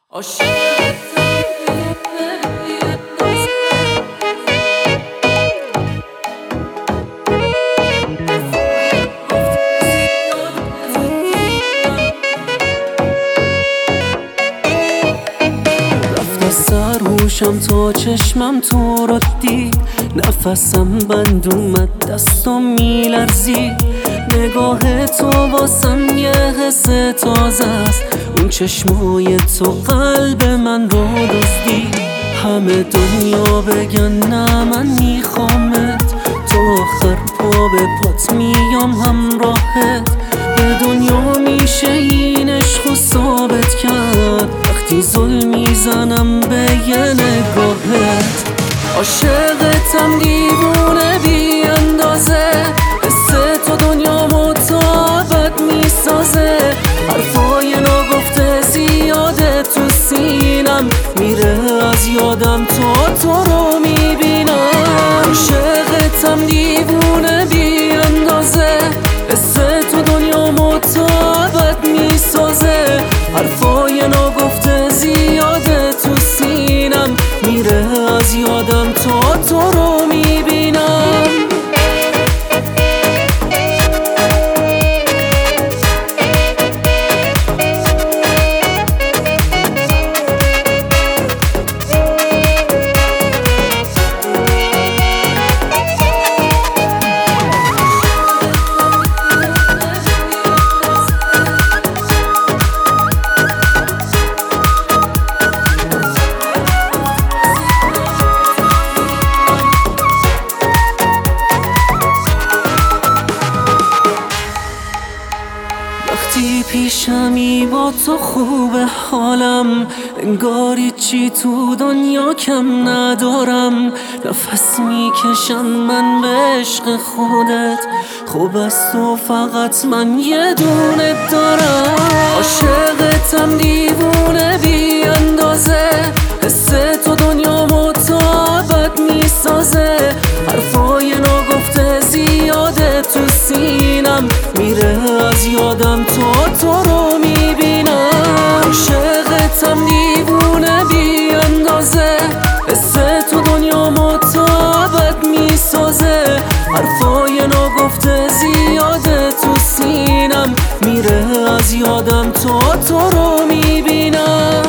رفت سرهوشم تا چشمم تو رو دید، نفسم بند اومد دستم میلرزید. نگاه تو واسم یه حس تازه است، اون چشمای تو قلب من رو دزدید. همه دنیا بگن نه من میخوامت، تو آخر پا به پات میام همراهت. به دنیا میشه این عشق ثابت کرد، وقتی ظلم میزنم به یه نگاهت. عاشقتم دیوونه بی اندازه، حس تو دنیامو تا ابد میسازه. حرفای ناگفته زیاده تو سینم، میره از یادم تا تو رو میبینم. عاشقتم دیوونه بی اندازه، حس تو دنیامو تا ابد میسازه. حرفای ناگفته زیاده تو سینم، میره از یادم تا تو رو میبینم. وقتی پیشمی با تو خوبه حالم، انگاری چی تو دنیا کم ندارم. نفس میکشم من به عشق خودت، خوب است و فقط من یه دونه دارم. عاشقتم دیوونه بی اندازه، حس تو دنیامو تا ابد میسازه. حرفای ناگفته زیاده تو سینم، میره از یادم تا تو رو میبینم. عاشقتم دیوونه بی اندازه، حس تو دنیامو تا ابد میسازه. حرفای ناگفته زیاده تو سینم، میره از یادم تا تو رو میبینم.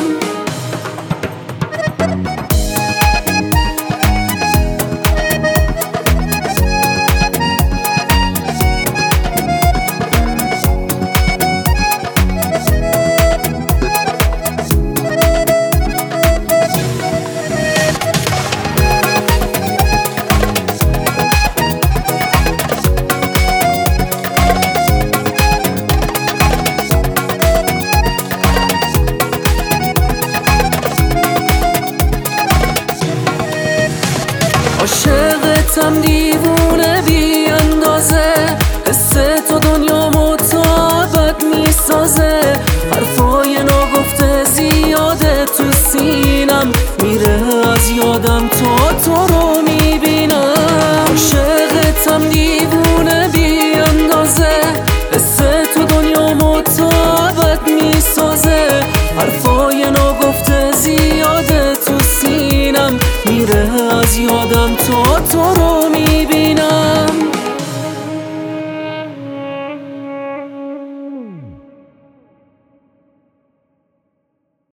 عاشقتم دیوونه بی اندازه، حس تو دنیامو تا ابد میسازه. حرفای ناگفته زیاده تو سینم، میره از یادم تا تو رو میبینم.